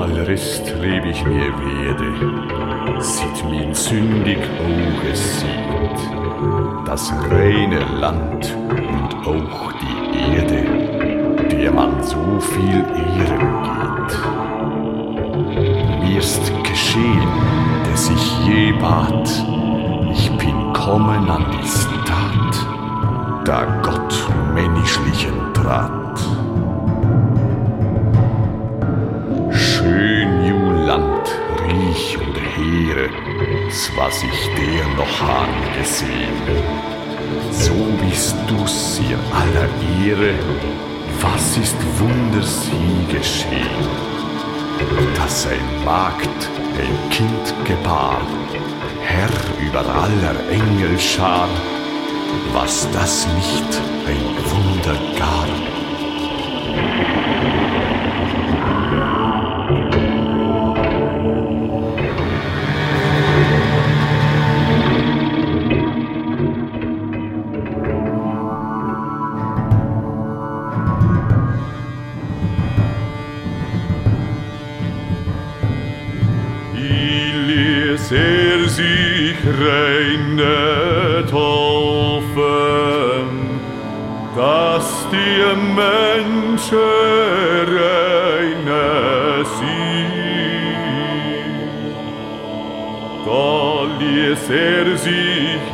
allrest leb ich nie werde, sieht mein sündig Auge sieht, das reine Land und auch die Erde, der man so viel Ehren gibt. Mir's geschehen, dass ich je bat, ich bin kommen an die Stadt, da Gott menschlichen trat. Schön Juland, riech und hehre, was ich der noch angesehen. So bist du's ihr aller Ehre, was ist Wunders je geschehen, dass ein Magd ein Kind gebar, Herr über aller Engel Schar, was das nicht ein Wunder gar. Er sich reine taufen, dass die Menschen reine sind. Da ließ er sich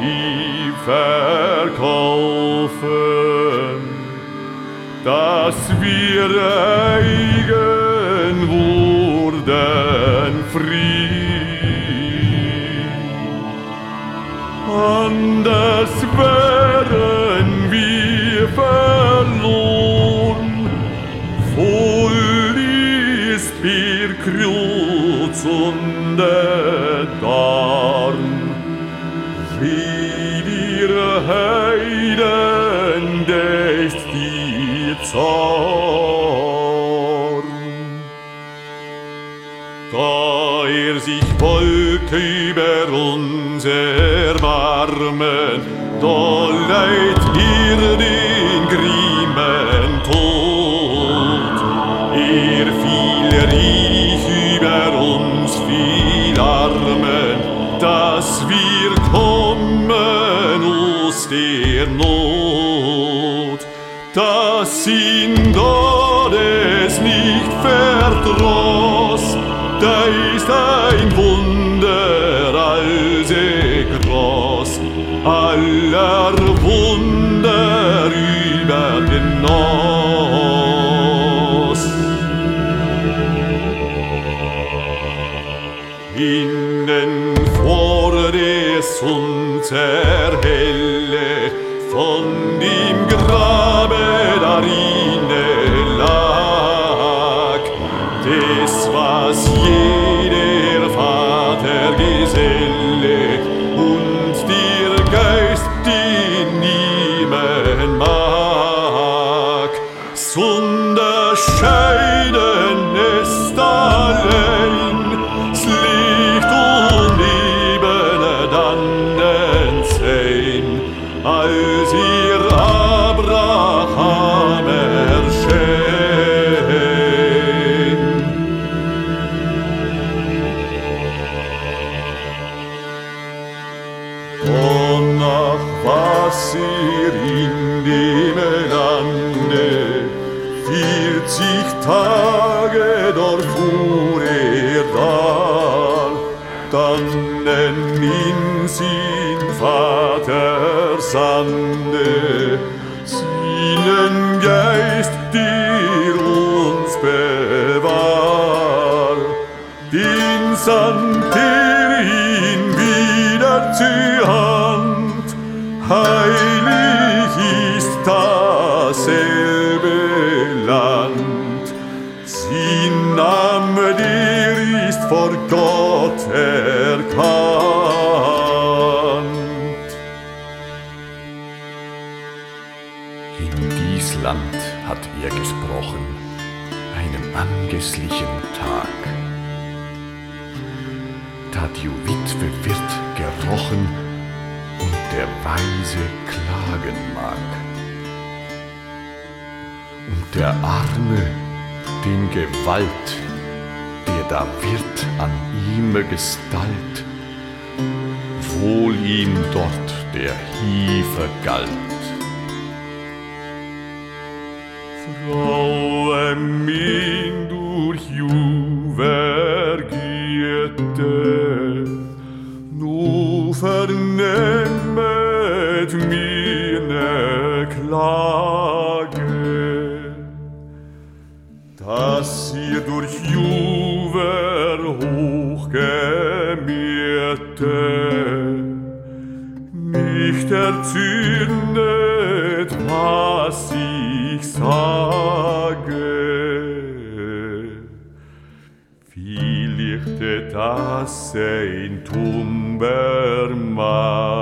verkaufen, dass wir eigen wurden frei. Anders wären wir verloren, voll ist ihr Kreuz und der Dorn, wie dir Heiden dächt die Zorn. Da sich wollte über uns erbarmen, da leiht ihr den grimmen Tod. Fiel riech über uns viel Armen, dass wir kommen aus der Not. Dass ihn Gottes nicht verdross, da ist ein Wunder allse groß, aller Wunder übergenoss. Innen vor des unser Helle, von dem Grabe darinne lag, des was jeder Vater Geselle und der Geist, den niemand mag, sonderscheiden ist allein, das Licht und Leben dann sein, als ihr Abraham erschien. Und nach was ihr in dem Lande 40 Tage dort fuhr da, dann ihn sein Vater sandte, seinen Geist, der uns bewahr, den sandt ihn wieder zur Hand, heilig ist dasselbe Land, sein Name, der ist vor Gott erkannt. In dies Land hat er gesprochen, einem angeßlichen Tag. Da die Witwe wird gerochen und der Weise klagen mag. Und der Arme den Gewalt, der da wird an ihm gestallt, wohl ihm dort der Hiefer galt. Fraue min durch Juver giete, nu vernemmet mine Klage, dass ihr durch Juver hochgemierte nicht erzürnet, was ich sage. Wie lichte das ein Tumbermann